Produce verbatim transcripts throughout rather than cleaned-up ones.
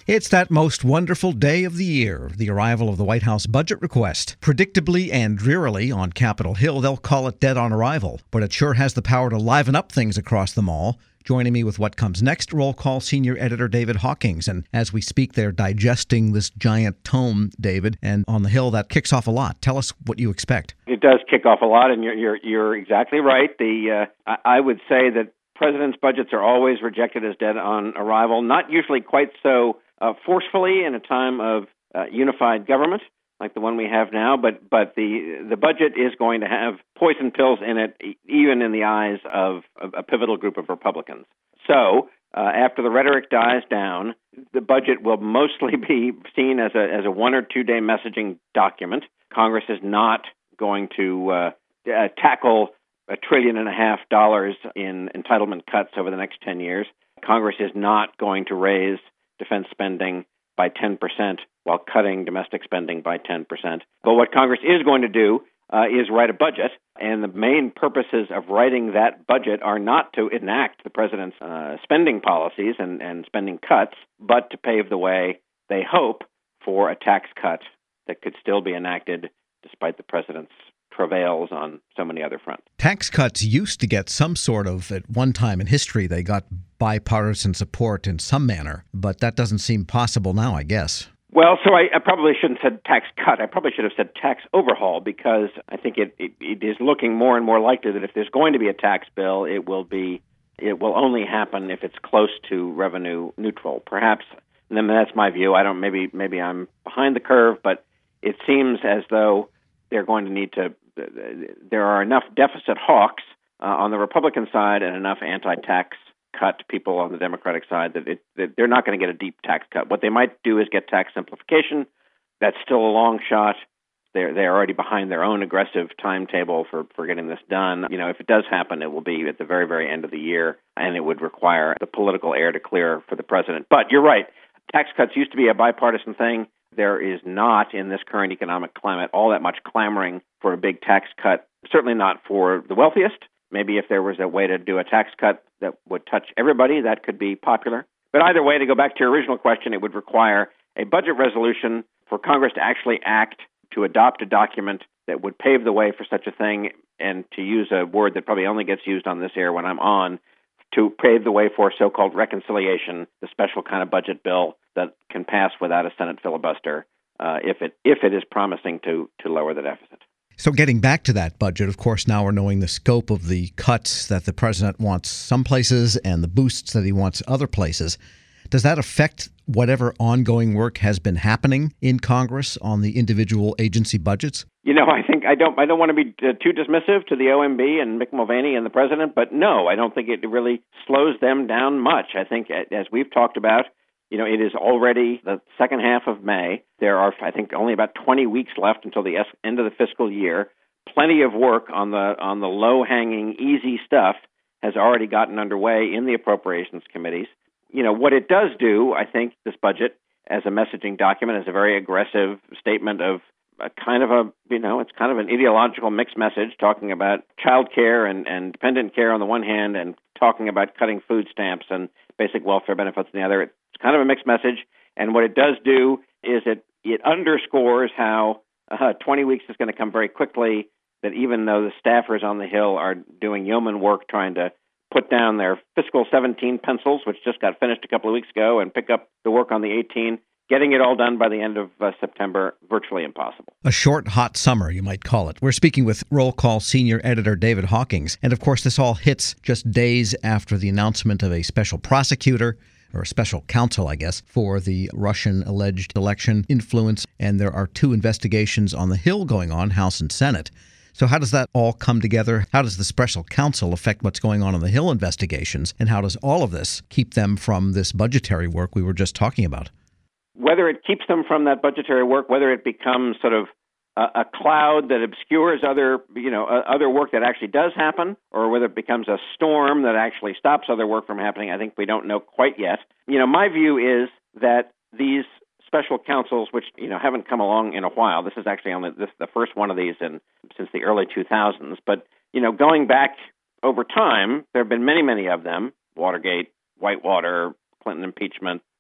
It's that most wonderful day of the year, the arrival of the White House budget request. Predictably and drearily on Capitol Hill, they'll call it dead on arrival, but it sure has the power to liven up things across the mall. Joining me with what comes next, Roll Call senior editor David Hawkins. And as we speak, they're digesting this giant tome, David, and on the Hill, that kicks off a lot. Tell us what you expect. It does kick off a lot, and you're you're, you're exactly right. The uh, I would say that presidents' budgets are always rejected as dead on arrival, not usually quite so uh, forcefully in a time of uh, unified government like the one we have now, but but the the budget is going to have poison pills in it, even in the eyes of, of a pivotal group of Republicans. So uh, after the rhetoric dies down, the budget will mostly be seen as a as a one or two day messaging document. Congress is not going to uh, uh, tackle a trillion and a half dollars in entitlement cuts over the next ten years. Congress is not going to raise defense spending by ten percent while cutting domestic spending by ten percent. But what Congress is going to do uh, is write a budget, and the main purposes of writing that budget are not to enact the president's uh, spending policies and, and spending cuts, but to pave the way, they hope, for a tax cut that could still be enacted despite the president's travails on so many other fronts. Tax cuts used to get some sort of, at one time in history, they got bipartisan support in some manner, but that doesn't seem possible now, I guess. Well, so I, I probably shouldn't have said tax cut. I probably should have said tax overhaul, because I think it, it, it is looking more and more likely that if there's going to be a tax bill, it will be it will only happen if it's close to revenue neutral. Perhaps, and then that's my view. I don't. Maybe maybe I'm behind the curve, but it seems as though they're going to need to. There are enough deficit hawks uh, on the Republican side and enough anti-tax cut people on the Democratic side that, it, that they're not going to get a deep tax cut. What they might do is get tax simplification. That's still a long shot. They're they're already behind their own aggressive timetable for, for getting this done. You know, if it does happen, it will be at the very, very end of the year, and it would require the political air to clear for the president. But you're right. Tax cuts used to be a bipartisan thing. There is not, in this current economic climate, all that much clamoring for a big tax cut, certainly not for the wealthiest. Maybe if there was a way to do a tax cut that would touch everybody, that could be popular. But either way, to go back to your original question, it would require a budget resolution for Congress to actually act to adopt a document that would pave the way for such a thing, and to use a word that probably only gets used on this air when I'm on, to pave the way for so-called reconciliation, the special kind of budget bill that can pass without a Senate filibuster uh, if it if it is promising to to lower the deficit. So getting back to that budget, of course, now we're knowing the scope of the cuts that the president wants some places and the boosts that he wants other places. Does that affect whatever ongoing work has been happening in Congress on the individual agency budgets? You know, I think I don't I don't want to be uh, too dismissive to the O M B and Mick Mulvaney and the president, but no, I don't think it really slows them down much. I think, as we've talked about, you know, it is already the second half of May. There are, I think, only about twenty weeks left until the end of the fiscal year. Plenty of work on the on the low-hanging, easy stuff has already gotten underway in the appropriations committees. You know, what it does do, I think, this budget as a messaging document is a very aggressive statement of a kind of a, you know, it's kind of an ideological mixed message, talking about child care and, and dependent care on the one hand, and talking about cutting food stamps and basic welfare benefits on the other. It's kind of a mixed message. And what it does do is it, it underscores how uh, twenty weeks is going to come very quickly, that even though the staffers on the Hill are doing yeoman work trying to put down their fiscal seventeen pencils, which just got finished a couple of weeks ago, and pick up the work on the eighteen, getting it all done by the end of uh, September, virtually impossible. A short, hot summer, you might call it. We're speaking with Roll Call senior editor David Hawkins. And of course, this all hits just days after the announcement of a special prosecutor, or a special counsel, I guess, for the Russian alleged election influence. And there are two investigations on the Hill going on, House and Senate. So how does that all come together? How does the special counsel affect what's going on in the Hill investigations? And how does all of this keep them from this budgetary work we were just talking about? Whether it keeps them from that budgetary work, whether it becomes sort of a, a cloud that obscures other, you know, uh, other work that actually does happen, or whether it becomes a storm that actually stops other work from happening, I think we don't know quite yet. You know, my view is that these special counsels, which, you know, haven't come along in a while. This is actually only this the first one of these in since the early two thousands. But, you know, going back over time, there have been many, many of them: Watergate, Whitewater, Clinton impeachment,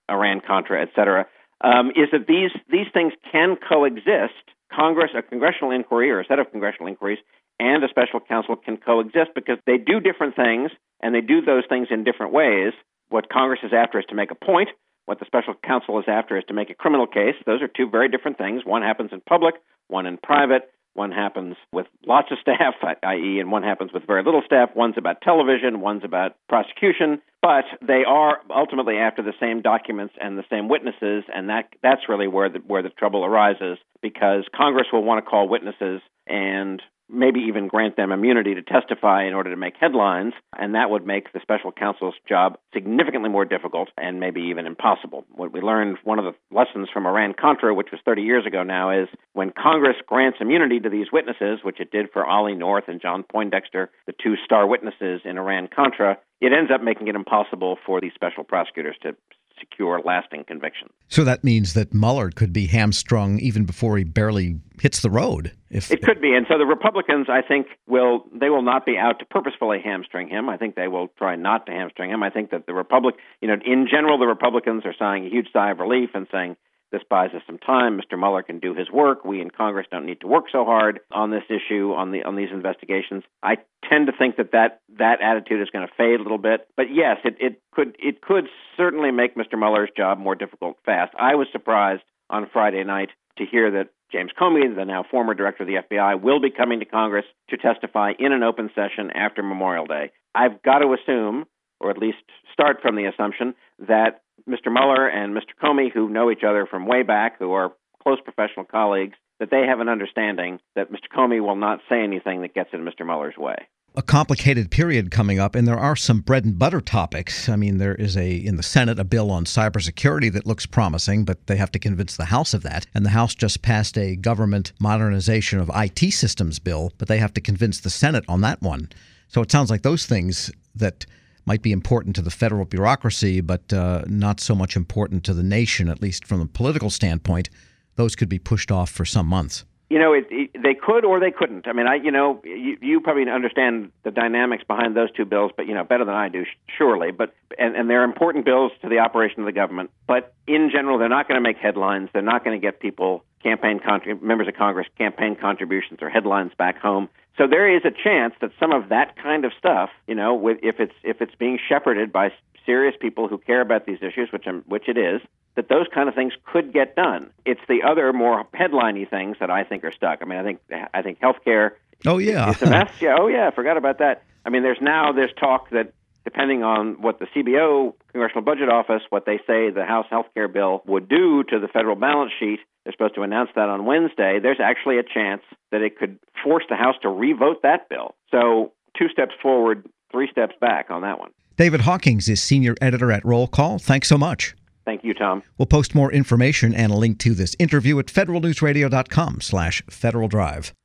Iran-Contra, et cetera, um, is that these these things can coexist. Congress, a congressional inquiry or a set of congressional inquiries, and a special counsel can coexist because they do different things, and they do those things in different ways. What Congress is after is to make a point. What the special counsel is after is to make a criminal case. Those are two very different things. One happens in public, one in private. One happens with lots of staff, that is, and one happens with very little staff. One's about television, one's about prosecution. But they are ultimately after the same documents and the same witnesses, and that that's really where the, where the trouble arises, because Congress will want to call witnesses and maybe even grant them immunity to testify in order to make headlines, and that would make the special counsel's job significantly more difficult and maybe even impossible. What we learned, one of the lessons from Iran-Contra, which was thirty years ago now, is when Congress grants immunity to these witnesses, which it did for Ollie North and John Poindexter, the two star witnesses in Iran-Contra, it ends up making it impossible for these special prosecutors to secure lasting conviction. So that means that Mueller could be hamstrung even before he barely hits the road. If It could be. And so the Republicans, I think, will they will not be out to purposefully hamstring him. I think they will try not to hamstring him. I think that the Republic, you know, in general, the Republicans are sighing a huge sigh of relief and saying, this buys us some time. Mister Mueller can do his work. We in Congress don't need to work so hard on this issue, on the on these investigations. I tend to think that that, that attitude is going to fade a little bit. But yes, it, it could it could certainly make Mister Mueller's job more difficult fast. I was surprised on Friday night to hear that James Comey, the now former director of the F B I, will be coming to Congress to testify in an open session after Memorial Day. I've got to assume, or at least start from the assumption, that Mister Mueller and Mister Comey, who know each other from way back, who are close professional colleagues, that they have an understanding that Mister Comey will not say anything that gets in Mister Mueller's way. A complicated period coming up, and there are some bread and butter topics. I mean, there is a in the Senate a bill on cybersecurity that looks promising, but they have to convince the House of that. And the House just passed a government modernization of I T systems bill, but they have to convince the Senate on that one. So it sounds like those things that might be important to the federal bureaucracy, but uh, not so much important to the nation, at least from a political standpoint, those could be pushed off for some months. You know, it, it, they could or they couldn't. I mean, I, you know, you, you probably understand the dynamics behind those two bills, but you know, better than I do, surely. But and, and they're important bills to the operation of the government. But in general, they're not going to make headlines. They're not going to get people campaign contrib- members of Congress campaign contributions or headlines back home. So there is a chance that some of that kind of stuff, you know, with, if it's if it's being shepherded by serious people who care about these issues, which I'm, which it is, that those kind of things could get done. It's the other more headliney things that I think are stuck. I mean, I think I think healthcare. Oh yeah, is a mess. Yeah. Oh yeah, I forgot about that. I mean, there's now there's talk that depending on what the C B O, Congressional Budget Office, what they say the House healthcare bill would do to the federal balance sheet. They're supposed to announce that on Wednesday. There's actually a chance that it could force the House to revote that bill. So two steps forward, three steps back on that one. David Hawkins is senior editor at Roll Call. Thanks so much. Thank you, Tom. We'll post more information and a link to this interview at federal news radio dot com slash Federal Drive.